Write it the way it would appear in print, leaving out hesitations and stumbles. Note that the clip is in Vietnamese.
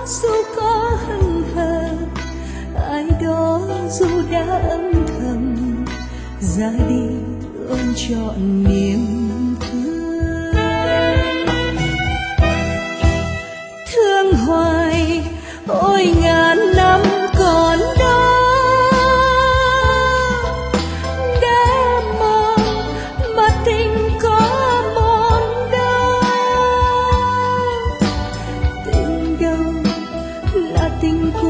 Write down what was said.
dù có hững hờ, ai đó dù đã âm thầm ra đi ôm trọn niềm thương. Thương hoài ôi ngàn năm còn đó, đã mong mà tình có mòn đâu. Tình đâu là tình